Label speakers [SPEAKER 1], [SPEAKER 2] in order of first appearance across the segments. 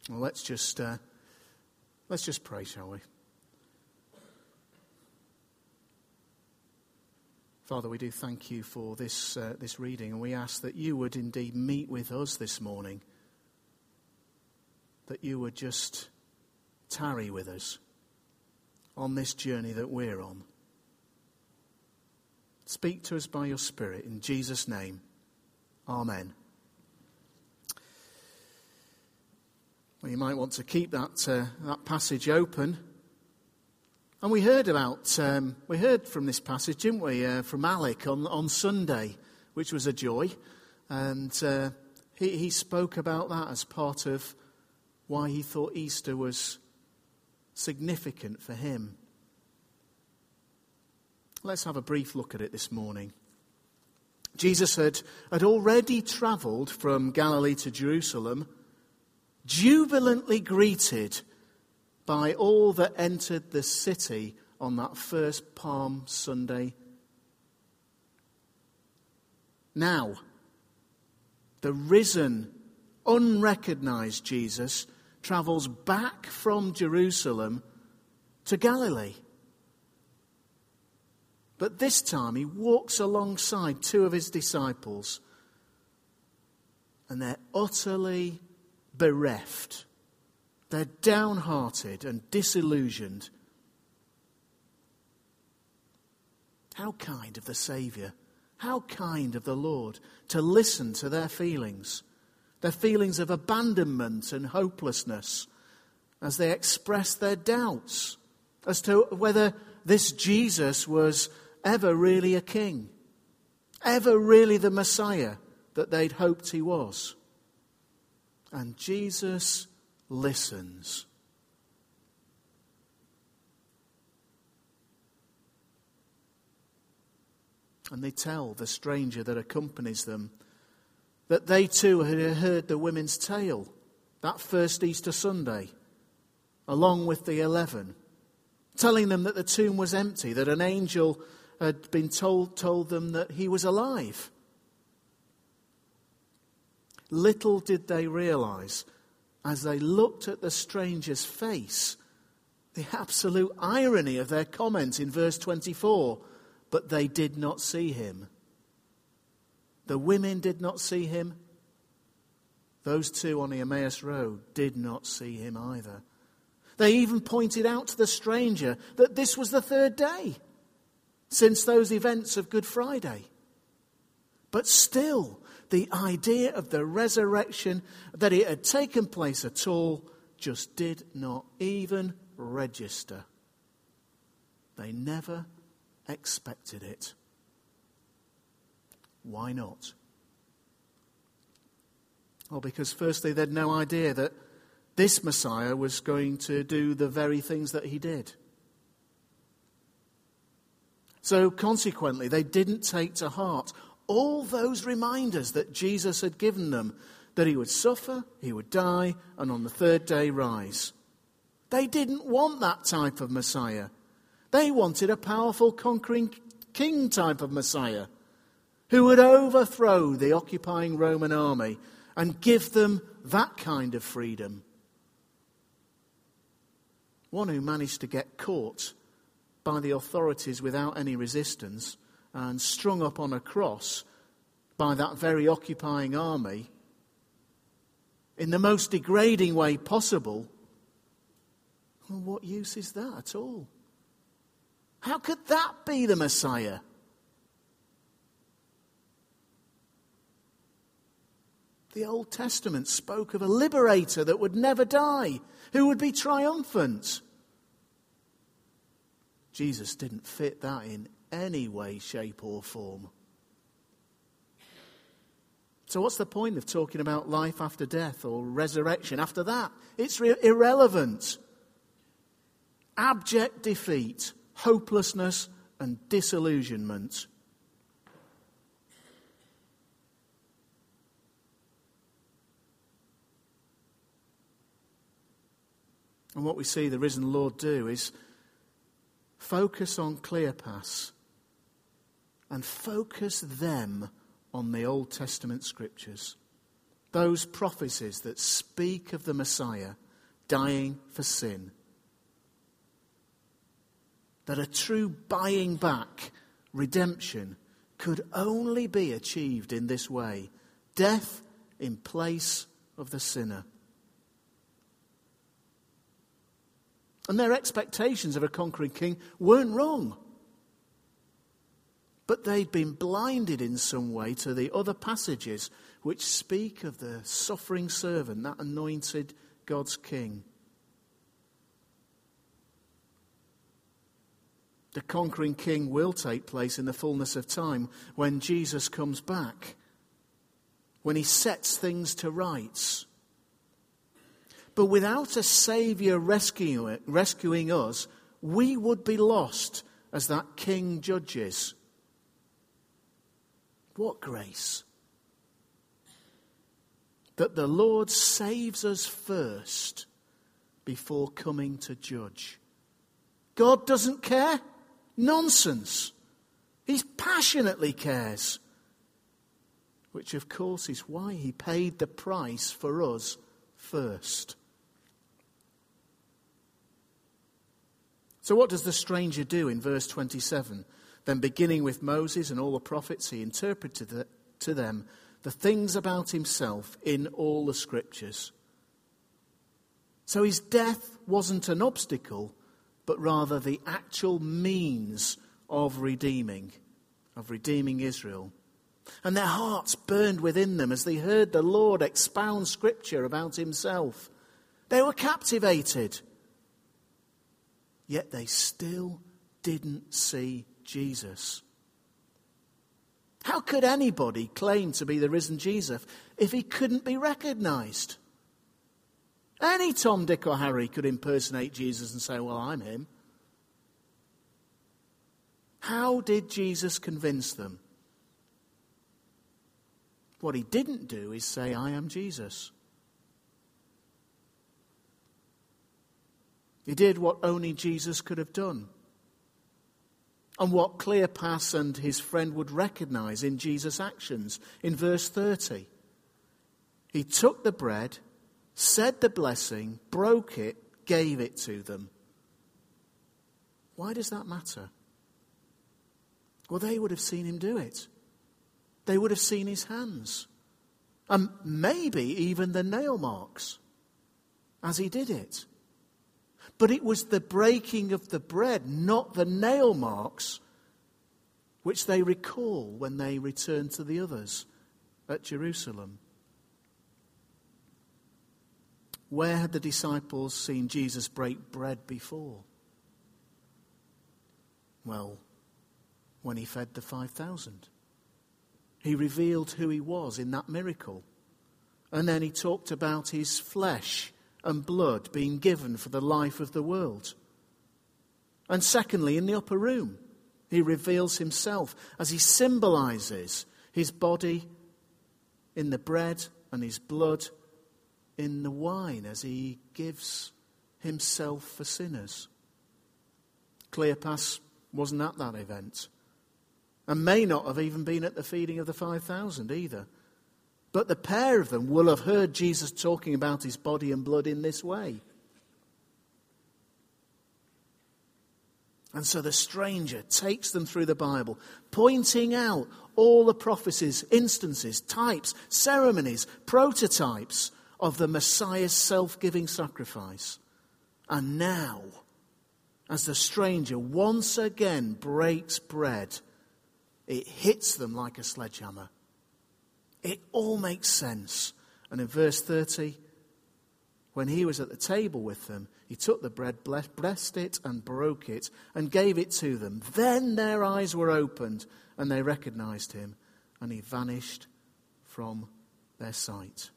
[SPEAKER 1] Well, let's just pray, shall we? Father, we do thank you for this reading, and we ask that you would indeed meet with us this morning, that you would just tarry with us on this journey that we're on. Speak to us by your Spirit, in Jesus' name. Amen. Well, you might want to keep that passage open. And we heard from this passage, didn't we, from Alec on Sunday, which was a joy. And he spoke about that as part of why he thought Easter was significant for him. Let's have a brief look at it this morning. Jesus had already travelled from Galilee to Jerusalem, jubilantly greeted by all that entered the city on that first Palm Sunday. Now, the risen, unrecognised Jesus travels back from Jerusalem to Galilee. But this time he walks alongside two of his disciples, and they're utterly bereft. They're downhearted and disillusioned. How kind of the Saviour, how kind of the Lord to listen to their feelings of abandonment and hopelessness as they express their doubts as to whether this Jesus was ever really a king, ever really the Messiah that they'd hoped he was. And Jesus listens. And they tell the stranger that accompanies them that they too had heard the women's tale that first Easter Sunday, along with the 11, telling them that the tomb was empty, that an angel had been told them that he was alive. Little did they realise, as they looked at the stranger's face, the absolute irony of their comment in verse 24, but they did not see him. The women did not see him. Those two on the Emmaus Road did not see him either. They even pointed out to the stranger that this was the third day since those events of Good Friday. But still, the idea of the resurrection, that it had taken place at all, just did not even register. They never expected it. Why not? Well, because firstly, they'd no idea that this Messiah was going to do the very things that he did. So consequently, they didn't take to heart all those reminders that Jesus had given them, that he would suffer, he would die, and on the third day rise. They didn't want that type of Messiah. They wanted a powerful, conquering king type of Messiah who would overthrow the occupying Roman army and give them that kind of freedom. One who managed to get caught by the authorities without any resistance and strung up on a cross by that very occupying army in the most degrading way possible. Well, what use is that at all? How could that be the Messiah? The Old Testament spoke of a liberator that would never die, who would be triumphant. Jesus didn't fit that in any way, shape or form. So what's the point of talking about life after death or resurrection after that? It's irrelevant. Abject defeat, hopelessness and disillusionment. And what we see the risen Lord do is focus on Cleopas and focus them on the Old Testament scriptures. those prophecies that speak of the Messiah dying for sin. That a true buying back, redemption, could only be achieved in this way. Death in place of the sinner. And their expectations of a conquering king weren't wrong. But they'd been blinded in some way to the other passages which speak of the suffering servant, that anointed God's king. The conquering king will take place in the fullness of time when Jesus comes back, when he sets things to rights. But without a Saviour rescuing us, we would be lost as that king judges. What grace! That the Lord saves us first before coming to judge. God doesn't care? Nonsense. He passionately cares. Which of course is why he paid the price for us first. So what does the stranger do in verse 27? Then beginning with Moses and all the prophets, he interpreted to them the things about himself in all the scriptures. So his death wasn't an obstacle, but rather the actual means of redeeming Israel. And their hearts burned within them as they heard the Lord expound scripture about himself. They were captivated. Yet they still didn't see Jesus. How could anybody claim to be the risen Jesus if he couldn't be recognized? Any Tom, Dick or Harry could impersonate Jesus and say, well, I'm him. How did Jesus convince them? What he didn't do is say, I am Jesus. He did what only Jesus could have done. And what Cleopas and his friend would recognize in Jesus' actions. In verse 30, he took the bread, said the blessing, broke it, gave it to them. Why does that matter? Well, they would have seen him do it. They would have seen his hands. And maybe even the nail marks as he did it. But it was the breaking of the bread, not the nail marks, which they recall when they return to the others at Jerusalem. Where had the disciples seen Jesus break bread before? Well, when he fed the 5,000. He revealed who he was in that miracle. And then he talked about his flesh and blood being given for the life of the world. And secondly, in the upper room, he reveals himself as he symbolizes his body in the bread and his blood in the wine as he gives himself for sinners. Cleopas wasn't at that event and may not have even been at the feeding of the 5,000 either. But the pair of them will have heard Jesus talking about his body and blood in this way. And so the stranger takes them through the Bible, pointing out all the prophecies, instances, types, ceremonies, prototypes of the Messiah's self-giving sacrifice. And now, as the stranger once again breaks bread, it hits them like a sledgehammer. It all makes sense. And in verse 30, when he was at the table with them, he took the bread, blessed it and broke it and gave it to them. Then their eyes were opened and they recognized him, and he vanished from their sight.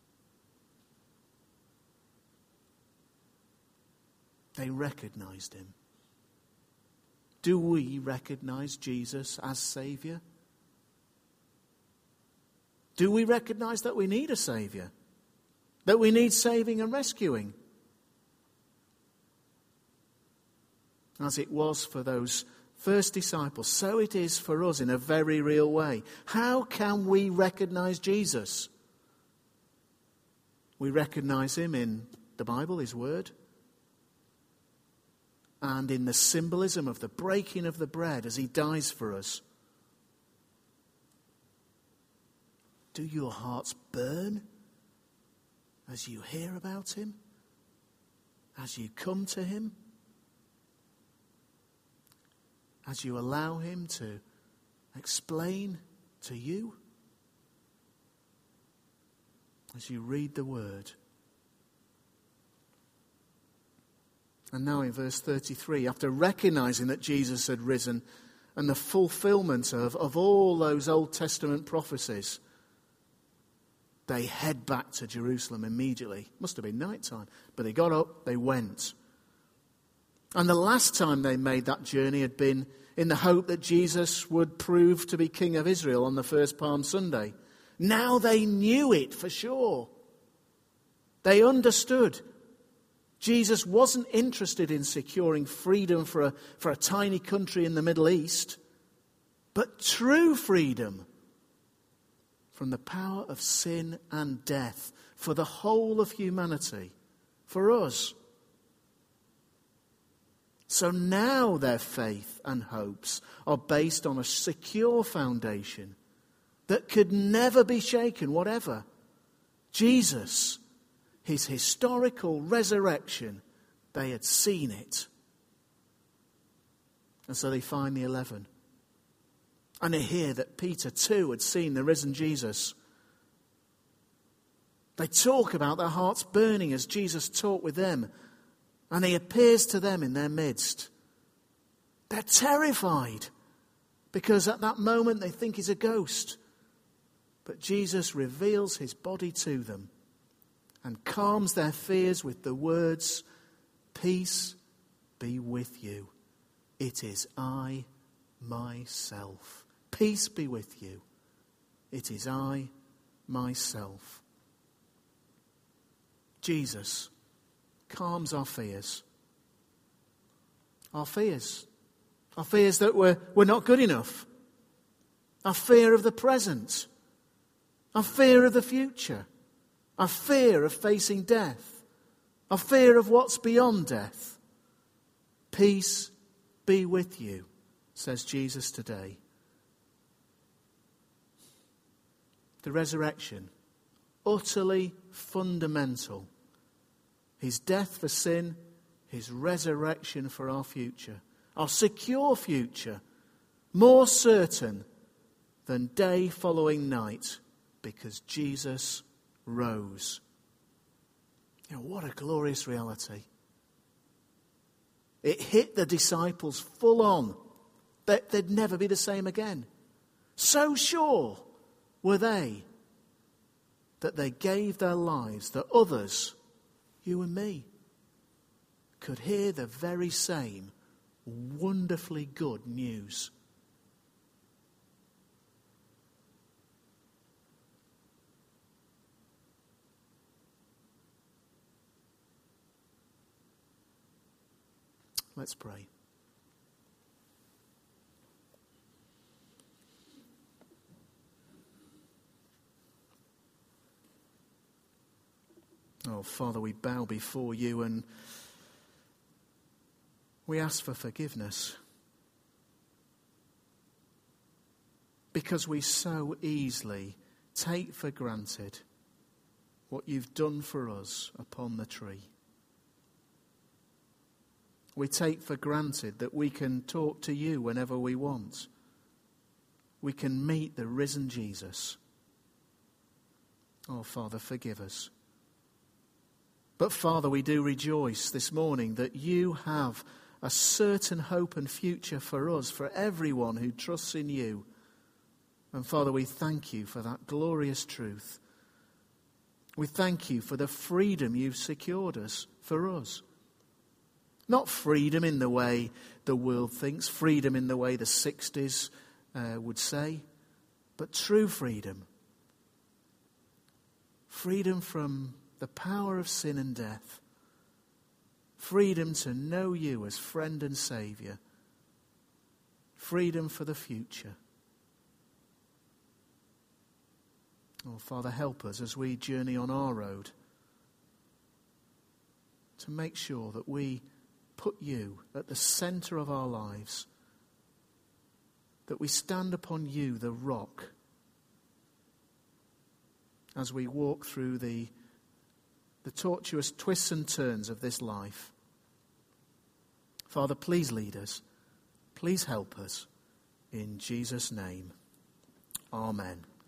[SPEAKER 1] They recognized him. Do we recognize Jesus as Saviour? Do we recognize that we need a Saviour? That we need saving and rescuing? As it was for those first disciples, so it is for us in a very real way. How can we recognize Jesus? We recognize him in the Bible, his word, and in the symbolism of the breaking of the bread as he dies for us. Do your hearts burn as you hear about him? As you come to him? As you allow him to explain to you? As you read the word? And now in verse 33, after recognizing that Jesus had risen and the fulfillment of all those Old Testament prophecies, they head back to Jerusalem immediately. Must have been night time. But they got up, they went. And the last time they made that journey had been in the hope that Jesus would prove to be King of Israel on the first Palm Sunday. Now they knew it for sure. They understood. Jesus wasn't interested in securing freedom for a tiny country in the Middle East, but true freedom from the power of sin and death for the whole of humanity, for us. So now their faith and hopes are based on a secure foundation that could never be shaken, whatever. Jesus, his historical resurrection, they had seen it. And so they find the 11. And they hear that Peter too had seen the risen Jesus. They talk about their hearts burning as Jesus talked with them. And he appears to them in their midst. They're terrified because at that moment they think he's a ghost. But Jesus reveals his body to them and calms their fears with the words, "Peace be with you. It is I myself. Peace be with you. It is I myself." Jesus calms our fears. Our fears. Our fears that we're not good enough. Our fear of the present. Our fear of the future. Our fear of facing death. Our fear of what's beyond death. Peace be with you, says Jesus today. The resurrection, utterly fundamental. His death for sin, his resurrection for our future. Our secure future, more certain than day following night, because Jesus rose. You know, what a glorious reality. It hit the disciples full on. They'd never be the same again. So sure were they that they gave their lives that others, you and me, could hear the very same wonderfully good news. Let's pray. Oh, Father, we bow before you and we ask for forgiveness. Because we so easily take for granted what you've done for us upon the tree. We take for granted that we can talk to you whenever we want. We can meet the risen Jesus. Oh, Father, forgive us. But, Father, we do rejoice this morning that you have a certain hope and future for us, for everyone who trusts in you. And, Father, we thank you for that glorious truth. We thank you for the freedom you've secured us for us. Not freedom in the way the world thinks, freedom in the way the 60s would say, but true freedom. Freedom from the power of sin and death. Freedom to know you as friend and Saviour. Freedom for the future. Oh, Father, help us as we journey on our road. to make sure that we put you at the centre of our lives, that we stand upon you, the rock, as we walk through the tortuous twists and turns of this life. Father, please lead us. Please help us. In Jesus' name, amen.